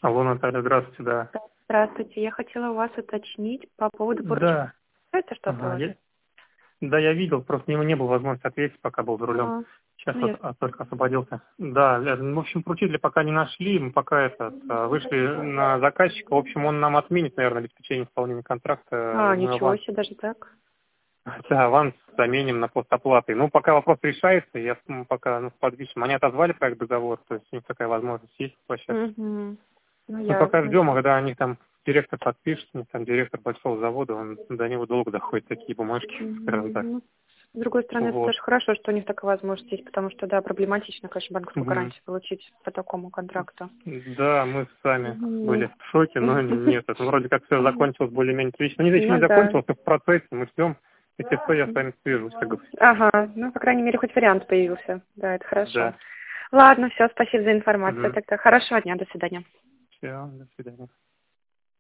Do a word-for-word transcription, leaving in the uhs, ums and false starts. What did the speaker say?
Алло, Наталья, здравствуйте, да. Здравствуйте. Я хотела у вас уточнить по поводу поручения. Да, Это что-то у ага, вас? я, да, я видел, просто не, не было возможности ответить, пока был за рулем. Ага. Сейчас Ну, вот ясно. а, только освободился. Да, э, в общем, поручителя пока не нашли, мы пока это, а, вышли на заказчика. В общем, он нам отменит, наверное, обеспечение исполнения контракта. А, Мы ничего аванс, себе, даже так? да, аванс заменим на постоплаты. Ну, пока вопрос решается, я м, пока ну, подвищим. Они отозвали проект договор, то есть у них такая возможность есть площадка. Угу. Ну, Мы пока ясно. ждем, а когда они там директор подпишет, у них там директор большого завода, он до него долго доходит такие бумажки, скажем Мгм. так. Ну, с другой стороны, это Вот. тоже хорошо, что у них такая возможность есть, потому что, да, проблематично, конечно, банковскую Мгм. гарантию получить по такому контракту. Да, мы сами Мгм. были в шоке, но нет, это вроде как все закончилось более-менее отлично. Не знаю, еще не Ну, да. закончилось, но в процессе мы ждем. Если что, я с вами свяжусь, как говорится. Ага, ну, по крайней мере, хоть вариант появился. Да, это хорошо. Да. Ладно, все, спасибо за информацию. Угу. Тогда хорошего дня, до свидания. Все, до свидания.